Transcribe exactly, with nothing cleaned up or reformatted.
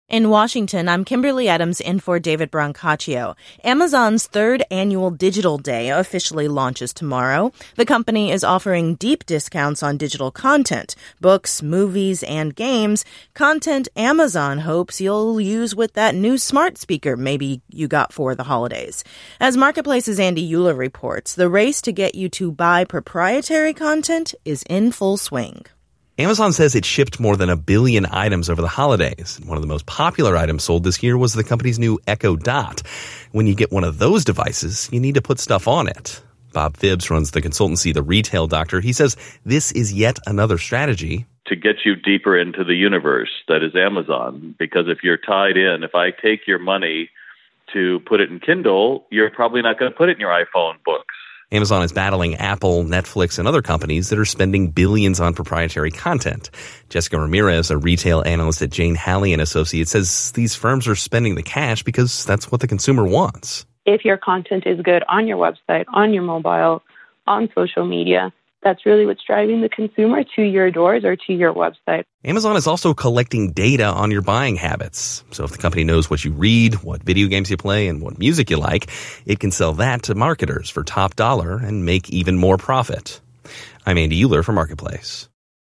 In Washington, I'm Kimberly Adams in for David Brancaccio. Amazon's third annual Digital Day officially launches tomorrow. The company is offering deep discounts on digital content, books, movies, and games, content Amazon hopes you'll use with that new smart speaker maybe you got for the holidays. As Marketplace's Andy Euler reports, the race to get you to buy proprietary content is in full swing. Amazon says it shipped more than a billion items over the holidays. One of the most popular items sold this year was the company's new Echo Dot. When you get one of those devices, you need to put stuff on it. Bob Phibbs runs the consultancy The Retail Doctor. He says this is yet another strategy to get you deeper into the universe that is Amazon. Because if you're tied in, if I take your money to put it in Kindle, you're probably not going to put it in your iPhone books. Amazon is battling Apple, Netflix, and other companies that are spending billions on proprietary content. Jessica Ramirez, a retail analyst at Jane Halley and Associates, says these firms are spending the cash because that's what the consumer wants. If your content is good on your website, on your mobile, on social media, that's really what's driving the consumer to your doors or to your website. Amazon is also collecting data on your buying habits. So if the company knows what you read, what video games you play, and what music you like, it can sell that to marketers for top dollar and make even more profit. I'm Andy Euler for Marketplace.